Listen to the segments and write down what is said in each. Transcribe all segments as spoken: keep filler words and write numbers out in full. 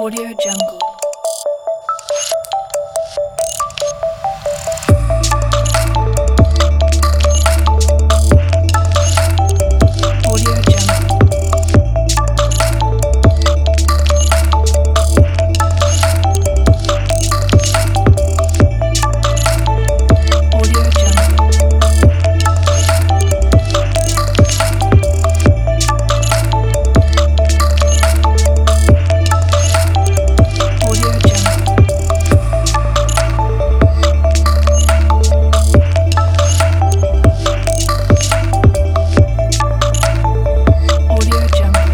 Audio Jungle. Audio Jungle. Audio Jungle. Audio Jungle. Audio Jungle.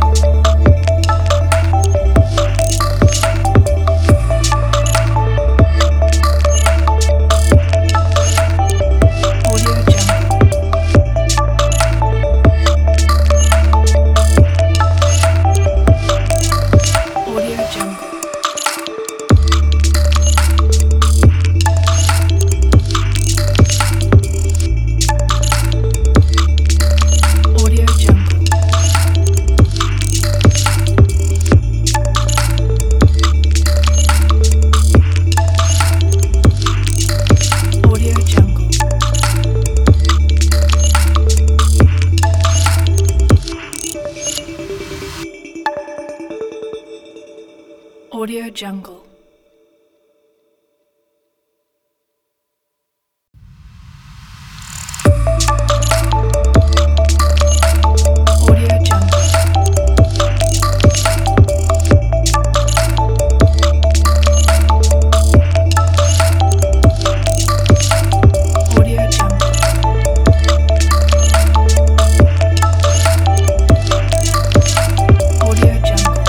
Audio Jungle. Audio Jungle. Audio Jungle. Audio Jungle. Audio Jungle. Audio Jungle. Audio Jungle. Audio Jungle.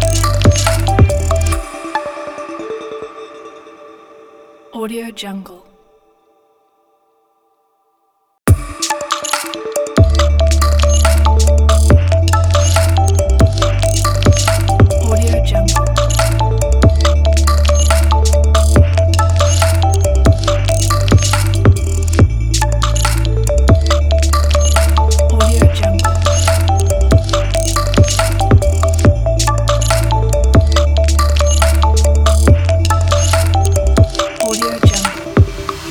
Audio Jungle.